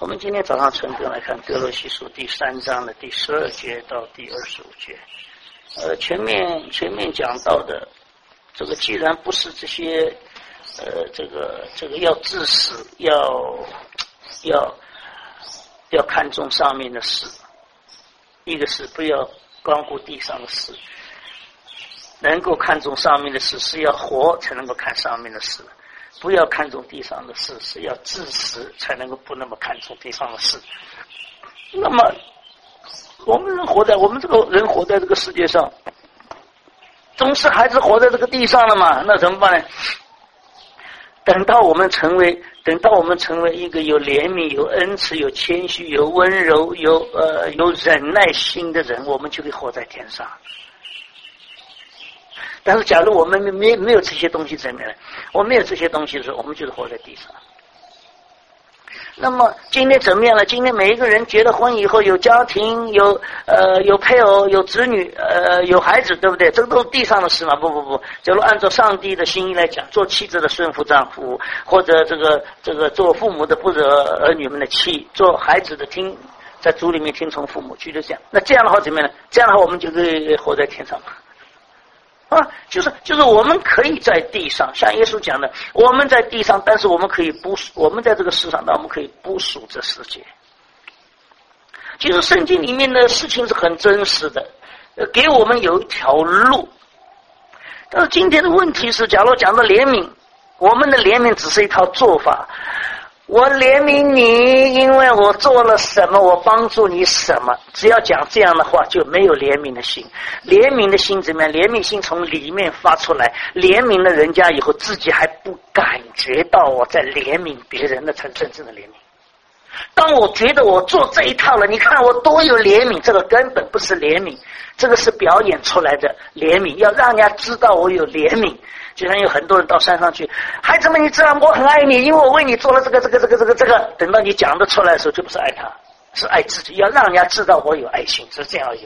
我们今天早上晨更来看哥罗西书第3章的第12节到第25节。前面讲到的这个，既然不是这些这个要致死，要看重上面的事，一个是不要光顾地上的事，能够看重上面的事是要活才能够看上面的事，不要看重地上的事是要致死才能够不那么看重地上的事。那么我们这个人活在这个世界上，总是还是活在这个地上了嘛，那怎么办呢？等到我们成为一个有怜悯、有恩慈、有谦虚、有温柔、有忍耐心的人，我们就可以活在天上。但是假如我们没有这些东西怎么样呢？我们没有这些东西的时候，我们就是活在地上。那么今天怎么样呢？今天每一个人结了婚以后，有家庭，有配偶，有子女，有孩子，对不对？这个都是地上的事嘛。不，假如按照上帝的心意来讲，做妻子的顺服丈夫，或者这个做父母的不惹儿女们的气，做孩子的在主里面听从父母，就这样。那这样的话怎么样呢？这样的话我们就可以活在天上嘛。就是我们可以在地上，像耶稣讲的，我们在地上，但是我们在这个世上，但我们可以不属这世界。其实圣经里面的事情是很真实的，给我们有一条路。但是今天的问题是，假如讲到怜悯，我们的怜悯只是一套做法。我怜悯你，因为我做了什么，我帮助你什么。只要讲这样的话，就没有怜悯的心。怜悯的心怎么样？怜悯心从里面发出来，怜悯了人家以后，自己还不感觉到我在怜悯别人，那才真正的怜悯。当我觉得我做这一套了，你看我多有怜悯，这个根本不是怜悯，这个是表演出来的怜悯，要让人家知道我有怜悯。就像有很多人到山上去，孩子们，你知道我很爱你，因为我为你做了这个。等到你讲得出来的时候，就不是爱他，是爱自己，要让人家知道我有爱心，是这样一个。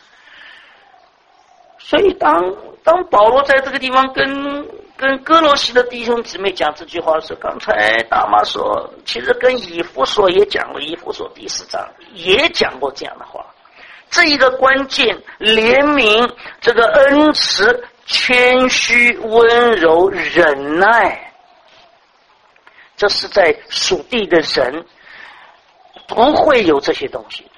所以当保罗在这个地方跟哥罗西的弟兄姊妹讲这句话的时候，刚才大妈说，其实跟以弗所也讲过，以弗所第4章也讲过这样的话。这一个关键，怜悯，这个恩慈，谦虚、温柔、忍耐，这是在属地的人不会有这些东西的。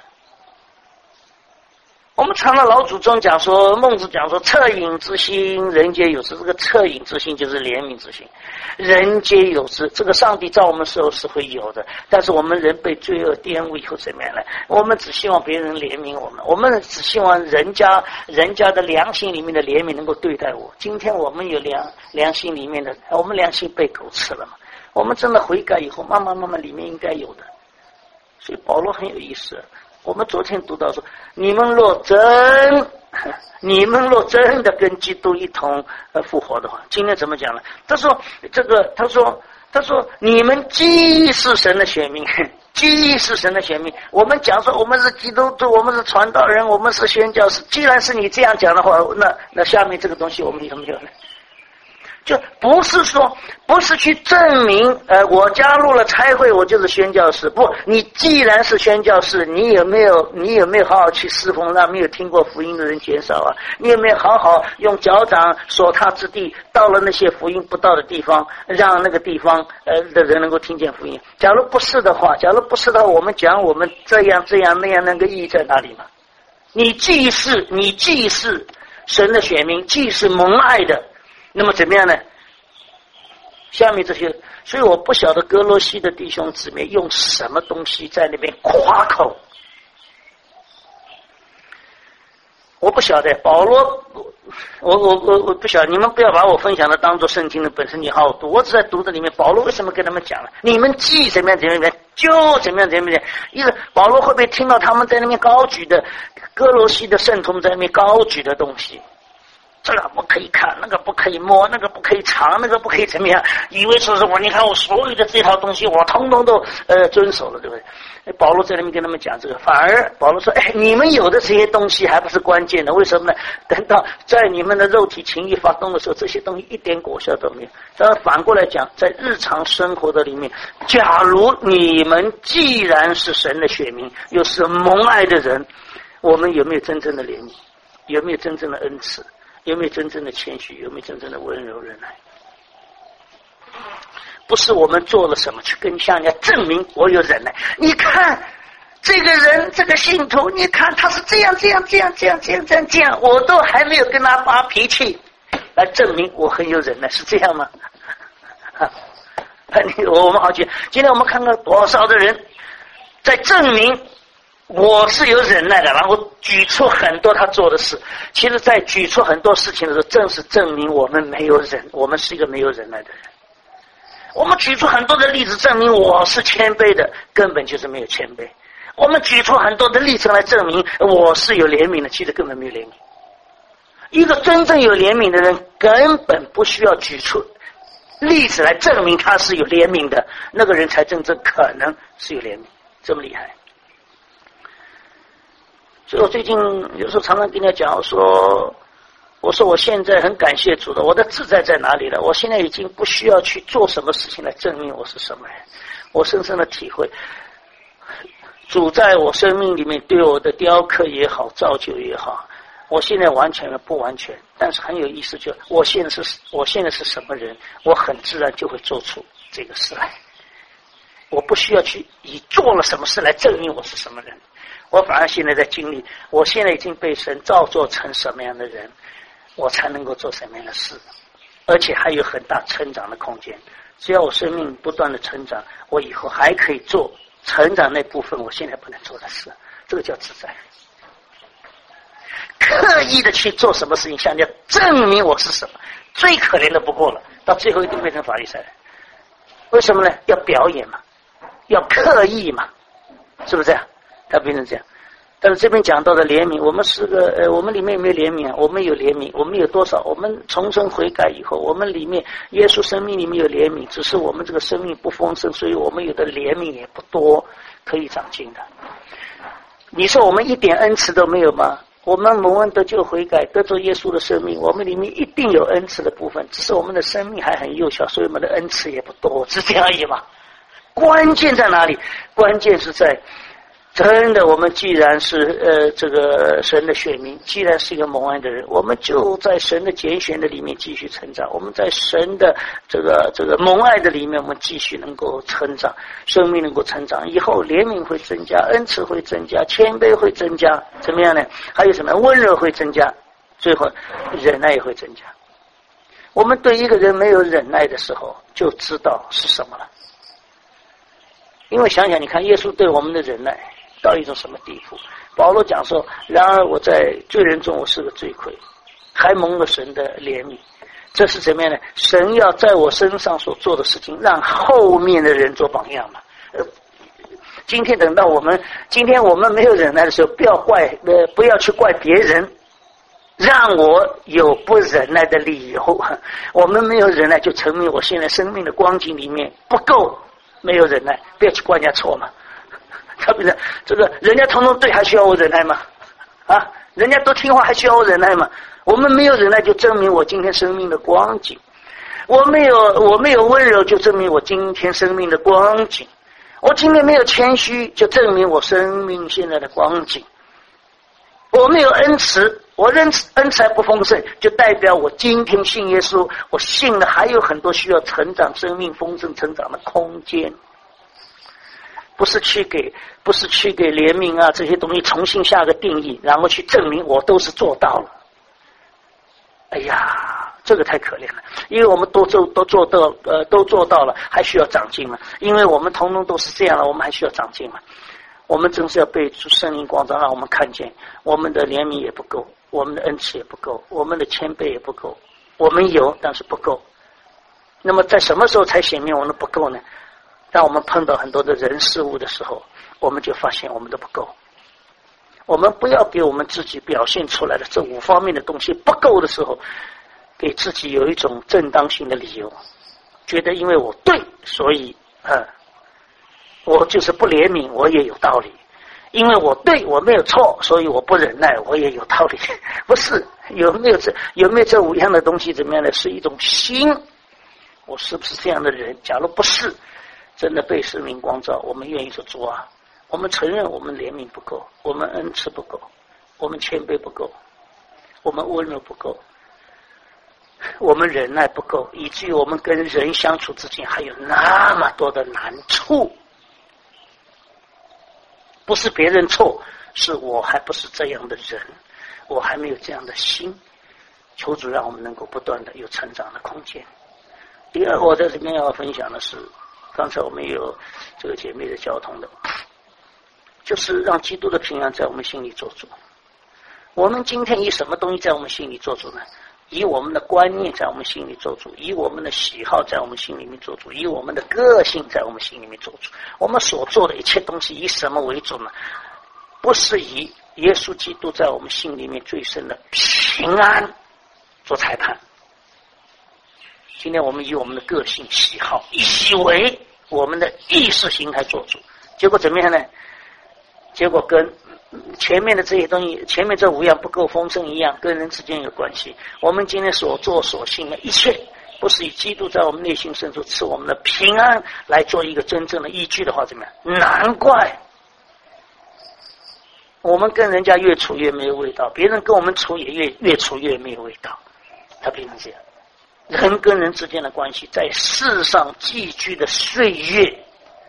我们常常老祖宗讲说，孟子讲说，恻隐之心，人皆有之。这个恻隐之心就是怜悯之心，人皆有之。这个上帝造我们时候是会有的，但是我们人被罪恶玷污以后怎么样呢？我们只希望别人怜悯我们，我们只希望人家的良心里面的怜悯能够对待我。今天我们有良心里面的，我们良心被狗吃了嘛？我们真的悔改以后，慢慢里面应该有的。所以保罗很有意思。我们昨天读到说，你们若真的跟基督一同复活的话，今天怎么讲呢？他说你们既是神的选民，既是神的选民，我们讲说我们是基督徒，我们是传道人，我们是宣教士。既然是你这样讲的话，那下面这个东西我们有没有呢？就不是去证明我加入了差会我就是宣教士。不，你既然是宣教士，你有没有好好去侍奉，让没有听过福音的人减少啊？你有没有好好用脚掌所踏之地，到了那些福音不到的地方，让那个地方的人能够听见福音？假如不是的话，我们讲我们这样那样，那个意义在哪里嘛？你既是神的选民，既是蒙爱的，那么怎么样呢？下面这些，所以我不晓得哥罗西的弟兄姊妹用什么东西在那边夸口，我不晓得。保罗，我不晓得，你们不要把我分享的当作圣经的本身，你好好读。我只在读这里面，保罗为什么跟他们讲了？你们既怎么样，就怎么样。意思保罗会不会听到他们在那边高举的哥罗西的圣徒在那边高举的东西？ 这个不可以看，那个不可以摸，那个不可以尝，那个不可以怎么样，以为说是我，你看我所有的这套东西我通通都遵守了，对不对？保罗在那边跟他们讲这个，反而保罗说，你们有的这些东西还不是关键的，为什么呢？等到在你们的肉体情欲发动的时候，这些东西一点果效都没有。但是反过来讲，在日常生活的里面，假如你们既然是神的选民，又是蒙爱的人，我们有没有真正的怜悯？有没有真正的恩慈？有没有真正的谦虚？有没有真正的温柔忍耐？不是我们做了什么去跟向人家证明我有忍耐。你看这个人，这个信徒，你看他是这样，我都还没有跟他发脾气，来证明我很有忍耐，是这样吗？我们好奇，今天我们看看多少的人在证明我是有忍耐的，然后举出很多他做的事。其实在举出很多事情的时候，正是证明我们没有忍，我们是一个没有忍耐的人。我们举出很多的例子证明我是谦卑的，根本就是没有谦卑。我们举出很多的例子来证明我是有怜悯的，其实根本没有怜悯。一个真正有怜悯的人根本不需要举出例子来证明他是有怜悯的，那个人才真正可能是有怜悯，这么厉害。所以我最近有时候常常跟人家讲，我说我现在很感谢主的，我的自在在哪里了？我现在已经不需要去做什么事情来证明我是什么人。我深深的体会，主在我生命里面对我的雕刻也好，造就也好，我现在完全不完全，但是很有意思，就我现在是什么人，我很自然就会做出这个事来。我不需要去以做了什么事来证明我是什么人，我反而现在在经历，我现在已经被神造作成什么样的人，我才能够做什么样的事，而且还有很大成长的空间。只要我生命不断的成长，我以后还可以做成长那部分我现在不能做的事，这个叫自在。刻意的去做什么事情向人家证明我是什么，最可怜的不过了，到最后一定变成法利赛人。为什么呢？要表演嘛，要刻意嘛，是不是这样？它变成这样。但是这边讲到的怜悯，我们是个我们里面有没有怜悯啊？我们有怜悯，我们有多少？我们重生悔改以后，我们里面耶稣生命里面有怜悯，只是我们这个生命不丰盛，所以我们有的怜悯也不多，可以长进的。你说我们一点恩慈都没有吗？我们蒙恩得救悔改，得着耶稣的生命，我们里面一定有恩慈的部分，只是我们的生命还很幼小，所以我们的恩慈也不多，是这样而已嘛。关键在哪里？关键是在真的，我们既然是这个神的选民，既然是一个蒙恩的人，我们就在神的拣选的里面继续成长。我们在神的这个蒙爱的里面，我们继续能够成长，生命能够成长。以后怜悯会增加，恩慈会增加，谦卑会增加，怎么样呢？还有什么？温柔会增加，最后忍耐也会增加。我们对一个人没有忍耐的时候，就知道是什么了。因为想想，你看耶稣对我们的忍耐到一种什么地步？保罗讲说，然而我在罪人中我是个罪魁，还蒙了神的怜悯。这是怎么样呢？神要在我身上所做的事情，让后面的人做榜样嘛。今天等到今天我们没有忍耐的时候，不要去怪别人，让我有不忍耐的理由。我们没有忍耐，就证明我现在生命的光景里面不够，没有忍耐，不要去怪人家错嘛。特别是这个人家通通对，还需要我忍耐吗？啊，人家都听话，还需要我忍耐吗？我们没有忍耐，就证明我今天生命的光景；我没有温柔，就证明我今天生命的光景；我今天没有谦虚，就证明我生命现在的光景；我没有恩慈，我恩慈还不丰盛，就代表我今天信耶稣，我信了还有很多需要成长、生命丰盛成长的空间。不是去给怜悯啊这些东西重新下个定义，然后去证明我都是做到了。哎呀，这个太可怜了，因为我们都做到了，还需要长进嘛。因为我们统统都是这样了，我们还需要长进嘛。我们真是要被圣灵光照，让我们看见我们的怜悯也不够，我们的恩慈也不够，我们的谦卑也不够。我们有，但是不够。那么在什么时候才显明我们的不够呢？当我们碰到很多的人事物的时候，我们就发现我们都不够。 我们不要给我们自己表现出来的这5方面的东西不够的时候，给自己有一种正当性的理由，觉得因为我对，所以我就是不怜悯，我也有道理。因为我对，我没有错，所以我不忍耐，我也有道理。不是，有没有这5样的东西怎么样呢？是一种心，我是不是这样的人？假如不是，真的被生命光照，我们愿意说主啊，我们承认我们怜悯不够，我们恩慈不够，我们谦卑不够，我们温柔不够，我们忍耐不够，以至于我们跟人相处之间还有那么多的难处。不是别人错，是我还不是这样的人，我还没有这样的心。求主让我们能够不断的有成长的空间。第二个，我在这边要分享的是，刚才我们有这个姐妹的交通的，就是让基督的平安在我们心里做主。我们今天以什么东西在我们心里做主呢？以我们的观念在我们心里做主，以我们的喜好在我们心里面做主，以我们的个性在我们心里面做主。我们所做的一切东西以什么为主呢？不是以耶稣基督在我们心里面最深的平安做裁判。今天我们以我们的个性喜好，以为我们的意识形态做主，结果怎么样呢？结果跟前面的这些东西，前面这5样不够丰盛一样，跟人之间有关系。我们今天所做所信的一切，不是以基督在我们内心深处赐我们的平安来做一个真正的依据的话，怎么样？难怪我们跟人家越处越没有味道，别人跟我们处也越处越没有味道。它变成这样，人跟人之间的关系，在世上寄居的岁月，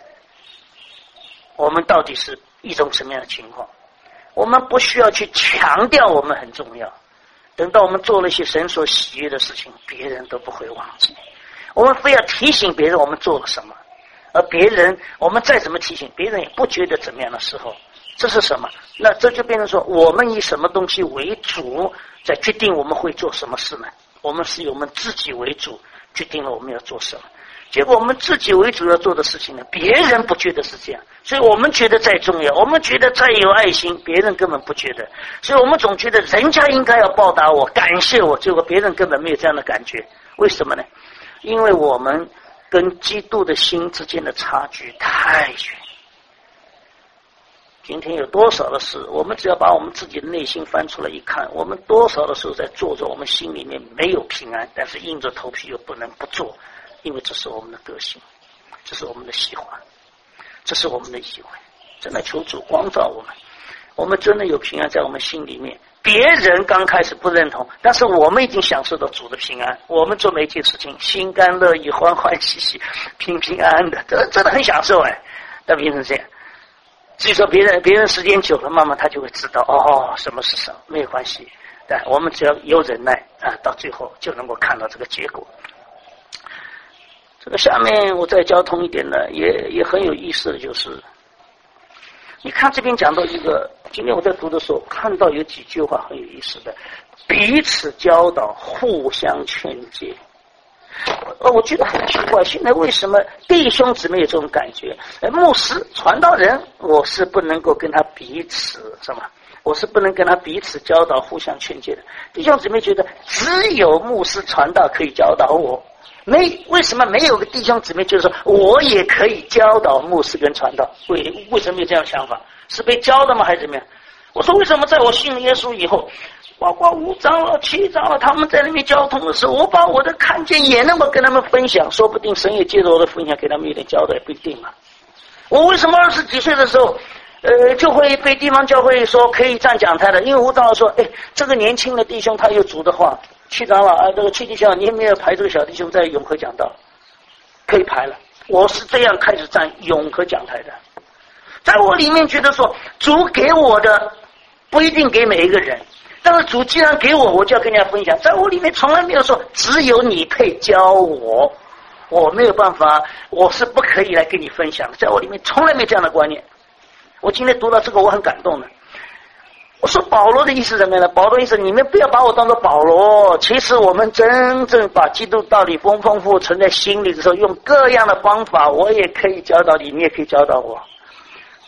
我们到底是一种什么样的情况？我们不需要去强调我们很重要，等到我们做了一些神所喜悦的事情，别人都不会忘记。我们非要提醒别人我们做了什么，而别人我们再怎么提醒，别人也不觉得怎么样的时候，这是什么？那这就变成说，我们以什么东西为主，在决定我们会做什么事呢？我们是以我们自己为主，决定了我们要做什么。结果我们自己为主要做的事情呢，别人不觉得是这样，所以我们觉得再重要，我们觉得再有爱心，别人根本不觉得，所以我们总觉得人家应该要报答我，感谢我，结果别人根本没有这样的感觉。为什么呢？因为我们跟基督的心之间的差距太远。今天有多少的事，我们只要把我们自己的内心翻出来一看，我们多少的时候在做着我们心里面没有平安，但是硬着头皮又不能不做，因为这是我们的个性，这是我们的喜欢，这是我们的以为。真的求主光照我们，我们真的有平安在我们心里面。别人刚开始不认同，但是我们已经享受到主的平安，我们做每一件事情心甘乐意，欢欢喜喜，平平安安的，这真的很享受哎。但变成这样，至于说别人时间久了，慢慢他就会知道哦，什么是什么，没有关系。但我们只要有忍耐到最后就能够看到这个结果。这个下面我再交通一点呢，也很有意思的就是，你看这边讲到一个，今天我在读的时候看到有几句话很有意思的，彼此教导，互相劝诫。我觉得很奇怪，现在为什么弟兄姊妹有这种感觉？牧师、传道人，我是不能够跟他彼此什么？我是不能跟他彼此教导、互相劝诫的。弟兄姊妹觉得只有牧师传道可以教导我，为什么没有个弟兄姊妹就是说我也可以教导牧师跟传道？为什么有这样的想法？是被教的吗？还是怎么样？我说为什么在我信了耶稣以后，包括5长老、7长老他们在那边交通的时候，我把我的看见也那么跟他们分享，说不定神也借着我的分享给他们有点交代，也不一定嘛。我为什么20几岁的时候就会被地方教会说可以站讲台的？因为吴长老说这个年轻的弟兄他有主的话，7长老这个7弟兄，你有没有排这个小弟兄在永和讲道？可以排了。我是这样开始站永和讲台的。在我里面觉得说，主给我的不一定给每一个人，但是主既然给我，我就要跟人家分享。在我里面从来没有说只有你配教我，我没有办法，我是不可以来跟你分享的。在我里面从来没这样的观念。我今天读到这个我很感动的。我说保罗的意思怎么样呢？保罗意思，你们不要把我当作保罗，其实我们真正把基督道理丰富存在心里的时候，用各样的方法，我也可以教导你，你也可以教导我。保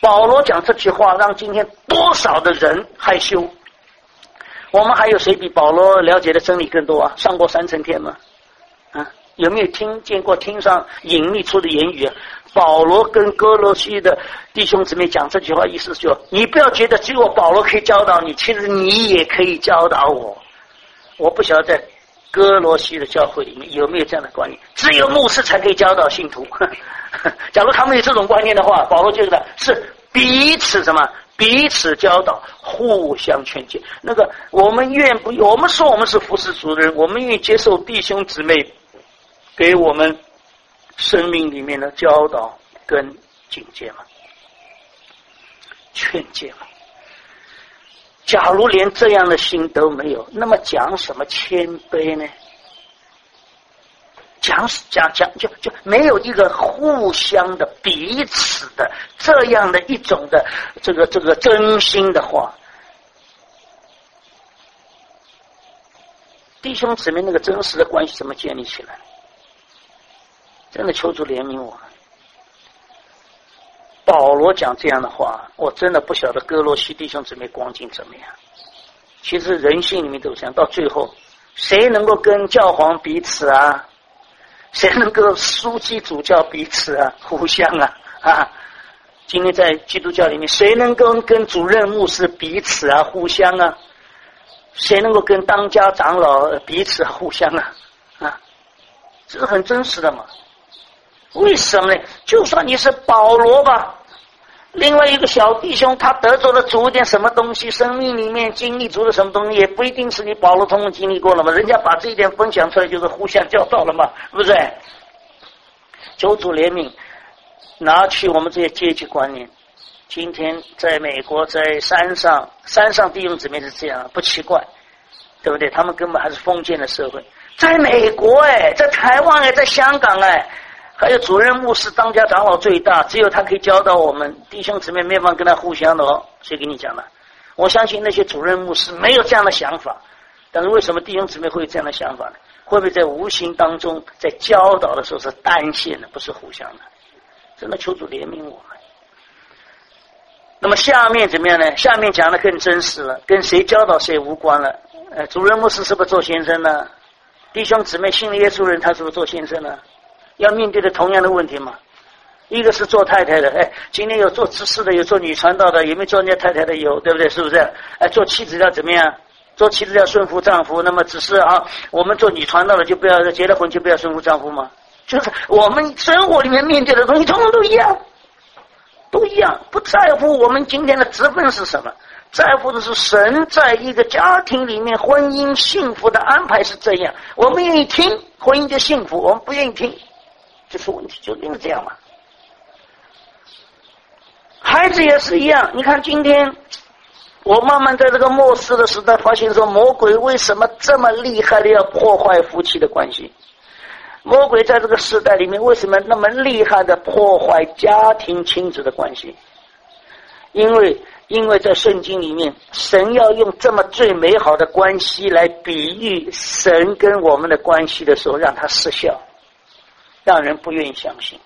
保罗讲这句话，让今天多少的人害羞。我们还有谁比保罗了解的真理更多啊？上过3层天吗？啊，有没有听见过听上隐秘出的言语啊？保罗跟哥罗西的弟兄姊妹讲这句话，意思就你不要觉得只有保罗可以教导你，其实你也可以教导我。我不晓得在哥罗西的教会里面有没有这样的观念，只有牧师才可以教导信徒。假如他们有这种观念的话，保罗觉得是彼此什么？彼此教导，互相劝诫。那个我们我们说我们是服侍主的人，我们愿意接受弟兄姊妹给我们生命里面的教导跟警戒嘛，劝诫嘛。假如连这样的心都没有，那么讲什么谦卑呢？讲就没有一个互相的彼此的这样的一种的这个真心的话，弟兄姊妹那个真实的关系怎么建立起来？真的求主怜悯我们。保罗讲这样的话，我真的不晓得哥罗西弟兄姊妹光景怎么样。其实人性里面都这样，到最后谁能够跟教皇彼此啊？谁能够书记主教彼此啊？互相啊！今天在基督教里面，谁能够跟主任牧师彼此啊？互相啊！谁能够跟当家长老彼此互相啊？这是很真实的嘛。为什么呢？就算你是保罗吧，另外一个小弟兄他得着了主一点什么东西，生命里面经历足了什么东西，也不一定是你保罗同样经历过了嘛，人家把这一点分享出来就是互相教导了嘛，是不是？求主怜悯，拿去我们这些阶级观念。今天在美国，在山上弟兄姊妹是这样，不奇怪，对不对？他们根本还是封建的社会。在美国在台湾在香港还有主任牧师当家长老最大，只有他可以教导我们弟兄姊妹，没办法跟他互相的谁跟你讲了？我相信那些主任牧师没有这样的想法，但是为什么弟兄姊妹会有这样的想法呢？会不会在无形当中在教导的时候是单线的，不是互相的？真的求主怜悯我们。那么下面怎么样呢？下面讲的更真实了，跟谁教导谁无关了。主任牧师是不是做先生呢？弟兄姊妹信了耶稣人，他是不是做先生呢？要面对的同样的问题嘛，一个是做太太的，今天有做执事的，有做女传道的，有没有做人家太太的？有，对不对？是不是？做妻子要怎么样？做妻子要顺服丈夫，那么只是我们做女传道的就不要结了婚就不要顺服丈夫吗？就是我们生活里面面对的东西，通通都一样，不在乎我们今天的职分是什么，在乎的是神在一个家庭里面婚姻幸福的安排是这样，我们愿意听，婚姻就幸福；我们不愿意听。就是问题，就因为这样嘛。孩子也是一样，你看今天我慢慢在这个末世的时代发现说，魔鬼为什么这么厉害的要破坏夫妻的关系？魔鬼在这个时代里面为什么那么厉害的破坏家庭亲子的关系？因为在圣经里面，神要用这么最美好的关系来比喻神跟我们的关系的时候，让它失效，让人不愿意相信。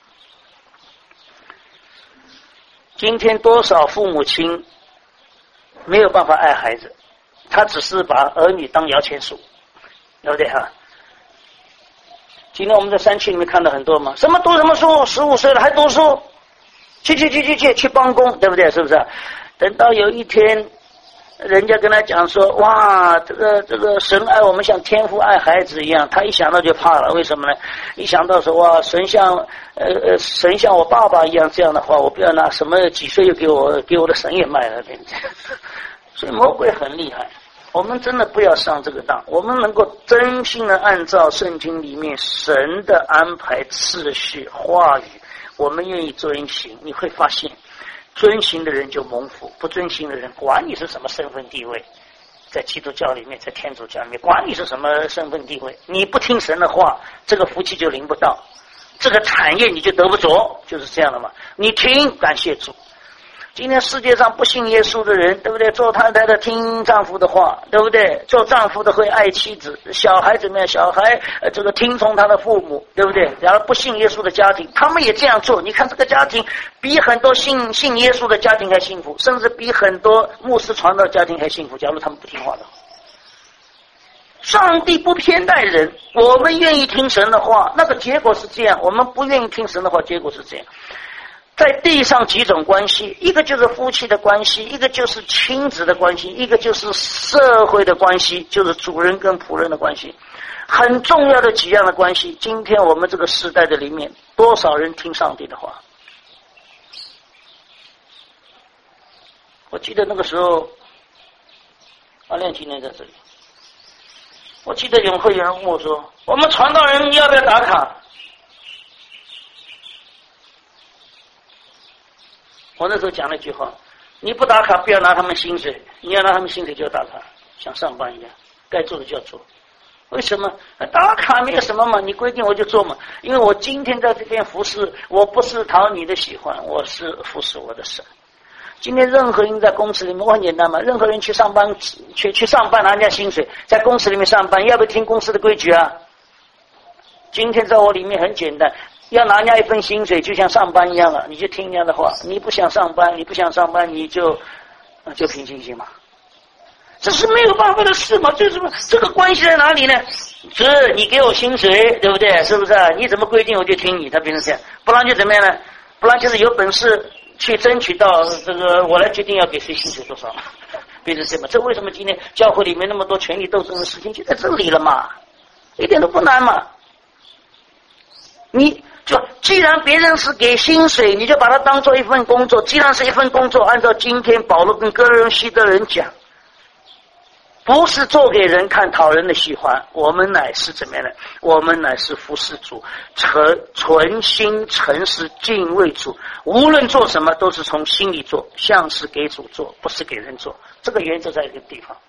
今天多少父母亲没有办法爱孩子，他只是把儿女当摇钱树，对不对哈？今天我们在山区里面看到很多嘛，什么读什么书，15岁了还读书，去帮工，对不对？是不是？等到有一天人家跟他讲说，哇，这个神爱我们像天父爱孩子一样，他一想到就怕了。为什么呢？一想到说，哇，神像我爸爸一样这样的话，我不要拿什么几岁又给我的神也卖了，对不对？所以魔鬼很厉害，我们真的不要上这个当。我们能够真心的按照圣经里面神的安排次序话语，我们愿意遵行，你会发现遵行的人就蒙福，不遵行的人管你是什么身份地位，在基督教里面，在天主教里面，管你是什么身份地位，你不听神的话，这个福气就领不到，这个产业你就得不着，就是这样的嘛。你听，感谢主。 今天世界上不信耶稣的人，对不对？做太太的听丈夫的话，对不对？做丈夫的会爱妻子，小孩怎么样？小孩这个听从他的父母，对不对？然后不信耶稣的家庭，他们也这样做。你看这个家庭比很多信耶稣的家庭还幸福，甚至比很多牧师传道家庭还幸福。假如他们不听话的话，上帝不偏待人，我们愿意听神的话，那个结果是这样；我们不愿意听神的话，结果是这样。在地上几种关系，一个就是夫妻的关系，一个就是亲子的关系，一个就是社会的关系，就是主人跟仆人的关系，很重要的几样的关系。今天我们这个时代的里面，多少人听上帝的话？我记得那个时候，阿亮今天在这里，我记得永会有人问我说：“我们传道人要不要打卡？”我那时候讲了一句话：你不打卡，不要拿他们薪水；你要拿他们薪水，就要打卡，像上班一样，该做的就要做。为什么？打卡没有什么嘛，你规定我就做嘛。因为我今天在这边服侍，我不是讨你的喜欢，我是服侍我的神。今天任何人在公司里面，我很简单嘛，任何人去上班，去上班拿人家薪水，在公司里面上班，要不要听公司的规矩啊？今天在我里面很简单。要拿人家一份薪水，就像上班一样了，你就听人家的话。你不想上班，你就凭信心嘛。这是没有办法的事嘛。就是这个关系在哪里呢？是你给我薪水，对不对？是不是啊？你怎么规定我就听你，他变成这样。不然就怎么样呢？不然就是有本事去争取到这个，我来决定要给谁薪水多少，变成这样。这为什么今天教会里面那么多权力斗争的事情就在这里了嘛？一点都不难嘛。你就既然别人是给薪水，你就把它当做一份工作。既然是一份工作，按照今天保罗跟哥伦西的人讲，不是做给人看讨人的喜欢，我们乃是怎么样呢？我们乃是服侍主，存心诚实敬畏主，无论做什么都是从心里做，像是给主做，不是给人做。这个原则在一个地方，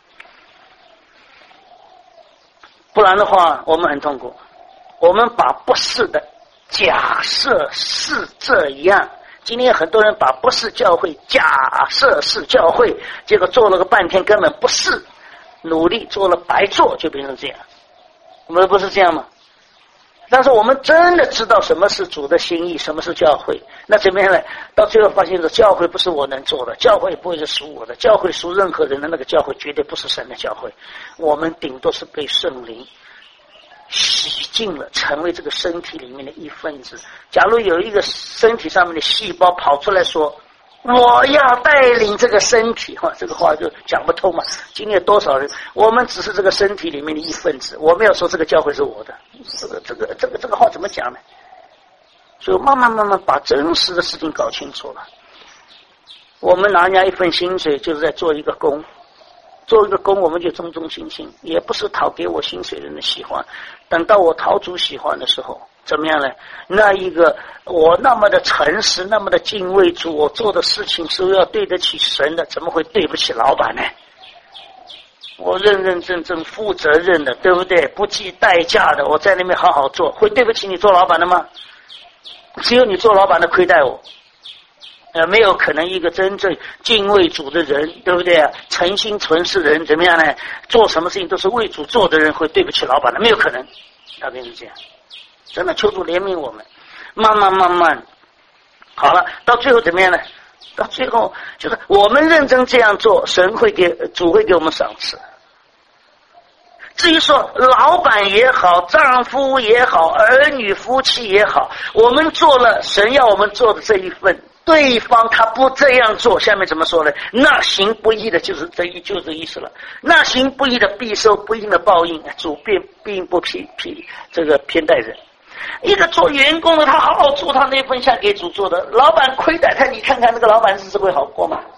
不然的话我们很痛苦。我们把不是的假设是这样，今天很多人把不是教会假设是教会，结果做了个半天根本不是，努力做了白做，就变成这样。我们不是这样吗？但是我们真的知道什么是主的心意，什么是教会，那怎么样呢？到最后发现说，教会不是我能做的，教会也不会是属我的，教会属任何人的，那个教会绝对不是神的教会。我们顶多是被圣灵洗净了，成为这个身体里面的一份子。假如有一个身体上面的细胞跑出来说我要带领这个身体，这个话就讲不通嘛。今天有多少人，我们只是这个身体里面的一份子，我没有说这个教会是我的，这个话怎么讲呢？所以慢慢把真实的事情搞清楚了。我们拿人家一份薪水，就是在做一个工，做一个工我们就忠忠心心，也不是讨给我薪水人的喜欢。等到我讨主喜欢的时候，怎么样呢？那一个我那么的诚实，那么的敬畏主，我做的事情是要对得起神的，怎么会对不起老板呢？我认认真真负责任的，对不对？不计代价的，我在那边好好做，会对不起你做老板的吗？只有你做老板的亏待我。没有可能一个真正敬畏主的人，对不对啊？诚心诚实的人怎么样呢？做什么事情都是为主做的人会对不起老板的，没有可能。大概是这样。真的求主怜悯我们，慢慢好了，到最后怎么样呢？到最后就是我们认真这样做，主会给我们赏赐。至于说老板也好，丈夫也好，儿女夫妻也好，我们做了神要我们做的这一份，对方他不这样做，下面怎么说呢？那行不义的就是这意思了。那行不义的必受不义的报应，主并不偏待人。一个做员工的，他好好做他那份像给主做的，老板亏待他，你看看那个老板日子会好过吗？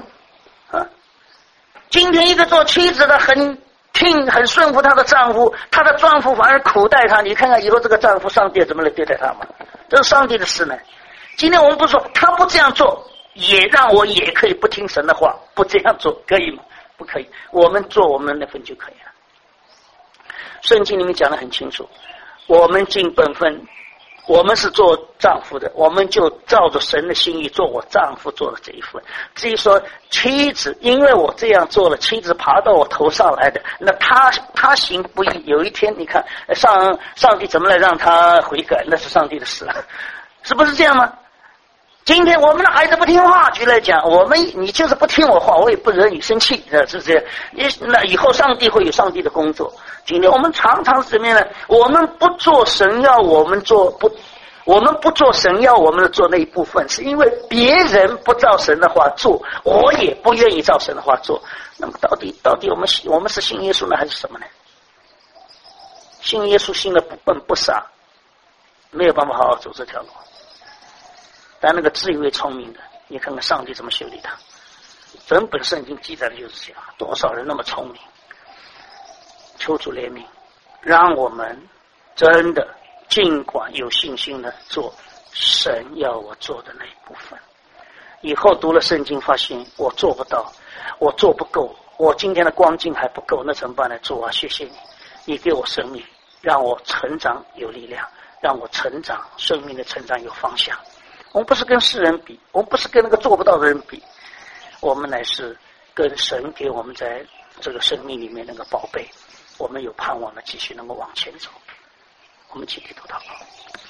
今天一个做妻子的很顺服她的丈夫，她的丈夫反而苦待她，你看看以后这个丈夫上帝怎么来对待他吗？这是上帝的事呢。今天我们不说他不这样做，也让我也可以不听神的话，不这样做可以吗？不可以，我们做我们那份就可以了。圣经里面讲得很清楚，我们尽本分我们是做丈夫的，我们就照着神的心意做我丈夫做的这一份。至于说妻子，因为我这样做了，妻子爬到我头上来的，那他行不义，有一天你看上帝怎么来让他悔改，那是上帝的事了，是不是这样吗？今天我们的孩子不听话，举来讲，你就是不听我话，我也不惹你生气，是这样。那以后上帝会有上帝的工作。今天我们常常是怎么样呢？我们不做神要我们做我们不做神要我们做那一部分，是因为别人不照神的话做，我也不愿意照神的话做。那么到底我们是信耶稣呢，还是什么呢？信耶稣信的不笨不傻，没有办法好好走这条路。但那个自以为聪明的，你看看上帝怎么修理他。整本圣经记载的就是这样，多少人那么聪明。求主怜悯，让我们真的尽管有信心的做神要我做的那一部分。以后读了圣经发现我做不到，我做不够，我今天的光景还不够，那怎么办呢？主啊，谢谢你，你给我生命，让我成长有力量，让我成长，生命的成长有方向。我们不是跟世人比，我们不是跟那个做不到的人比，我们乃是跟神给我们在这个生命里面那个宝贝，我们有盼望的继续能够往前走。我们一起低头祷告。